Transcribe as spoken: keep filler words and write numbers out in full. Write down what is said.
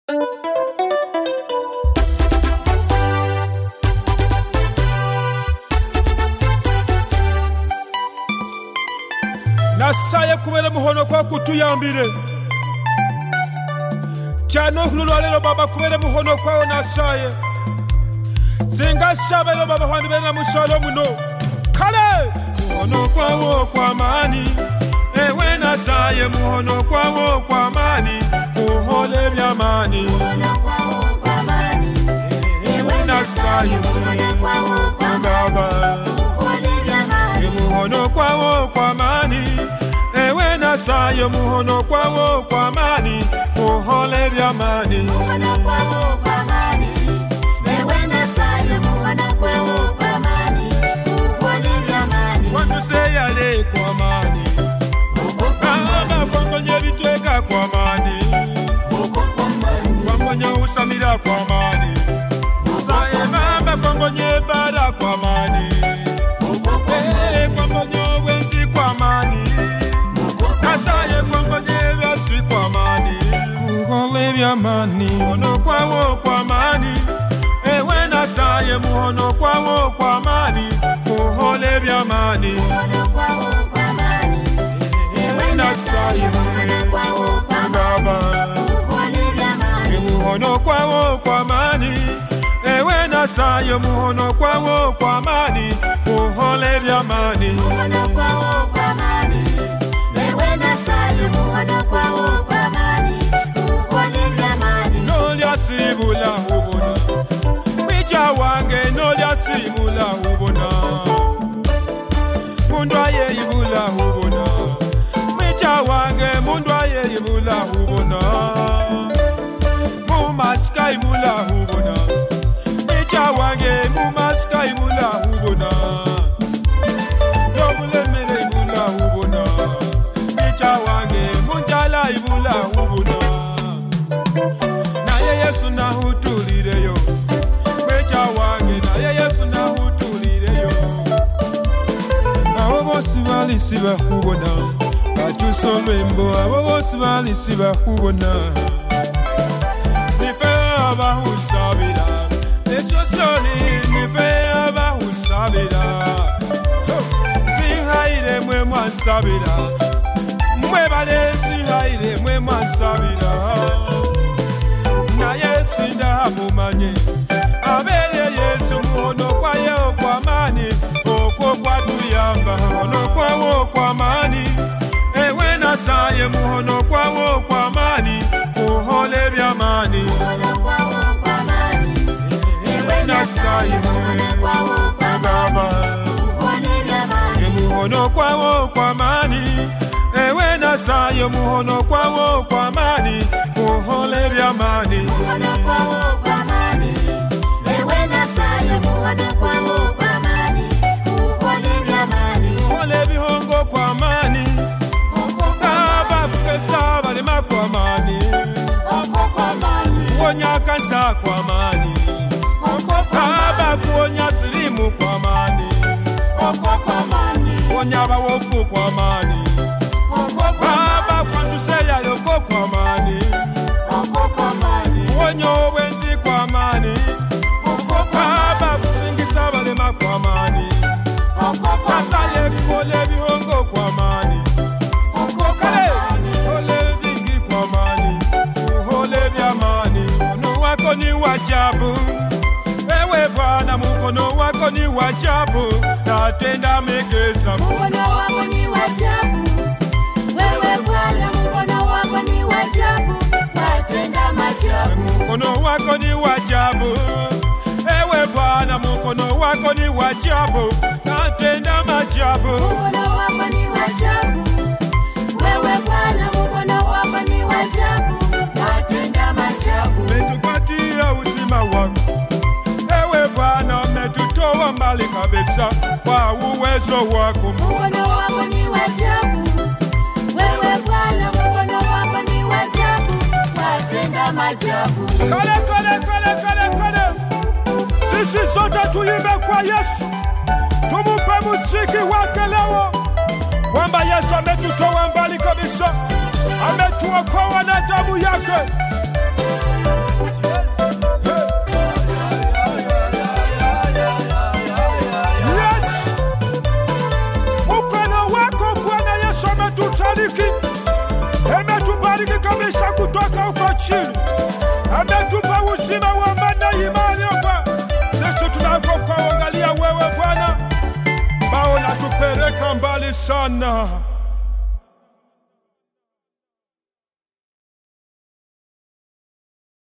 Nasaye kubera muhono kwa kutuyambire cyane hululwalero baba kubera muhono kwawo nasaye zingashabelo baba handi bena mushalo muno kale muhono kwawo kwa mani ewe nasaye muhono kwawo kwa mani uhole byamani muhono kwawo kwa mani ewe nasaye muhono kwawo kwa mani uhole byamani muhono kwawo kwa mani ewe nasaye muhono kwawo kwa mani uhole byamani muhono kwawo kwa mani ewe nasaye muhono kwawo kwa mani uhole byamani wantu seyale kwa mani Baba kwangonye bitweka kwa mani kwangonye usamira kwa mani Saye baba kwangonye bara kwa mani kwangonye wensi kwa mani Nasaye kwangonye wasi kwa mani Uhole vya mani Muhono kwawo kwa mani Ewe nasaye muhono kwawo kwa mani Uhole vya mani muhono kwawo kwa mani ewe nasaye muhono kwawo kwa mani uhole byamani muhono kwawo kwa mani ewe nasaye muhono kwawo kwa mani uhole byamani muhono kwawo kwa mani ewe nasaye muhono kwawo kwa mani uhole byamani nolya sibula ubona mwicha wange nolya sibula ubona mundu ayeyibula ubona mwicha wange mundu ayeyibula ubona mumasika ibula ubona mwicha wange mumasika ibula ubona nomulemele ibula ubona mwicha wange munjala ibula ubona naye Yesu nahutulireyo mwicha wange naye Yesu nahutulireyo abo bose balisi bakubona kakyusa olwembo abo bose balisi bakubona nife abahusabira esosoli nife abahusabira sinhaire mwe mwansabira mwebale sinhaire mwe mwansabira naye sindahamumanye abere Yesu muhono kwayo kwa mani okwo kwatuyamba muhono kwawo kwa mani ewe nasaye muhono kwawo kwa mani uhole byamani muhono kwawo kwa mani ewe nasaye muhono kwawo kwa mani uhole byamani muhono kwawo kwa mani ewe nasaye muhono kwawo kwa mani uhole byamani muhono kwawo kwa mani ewe nasaye muhono kwawo kwa mani uhole byamani uhole bihongo kwa mani aba kukesa balema kwa mani kwa mani kuonya kansa kwa mani aba kuonya silimu kwa mani kwa mani kuonya bawofu kwa mani aba kwantuseya yoko kwa mani kwa mani kuonya obwenzi kwa mani aba kusingisa balema kwa mani kasaye kukole bihongo kwa mani kale kole vingi kwa mani uhole byamani mkono wako ni wajabu ewe Bwana mkono wako ni wajabu natenda megeza mkono wako ni wajabu wewe Bwana mkono wako ni wajabu watenda maajabu mkono wako ni wajabu ewe Bwana mkono wako ni wajabu natenda maajabu mkono wako ni wajabu wewe Bwana mkono wako ni wajabu watenda maajabu umetupatia uzima wako ewe Bwana umetutoa mbali kabisa kwa uwezo wako mkono wako ni wajabu wewe Bwana mkono wako ni wajabu watenda maajabu kale kale kale kale kale sisi sote tuimbe kwa Yesu tumupe muziki wake leo kwamba Yesu ametutoa mbali kabisa ametuokoa na damu yake ametubariki, ametubariki kabisa kutoka huko chini, ametupa uzima wa maana imani hapa. Sisi tunakokuangalia wewe Bwana, bao natupeleka mbali sana.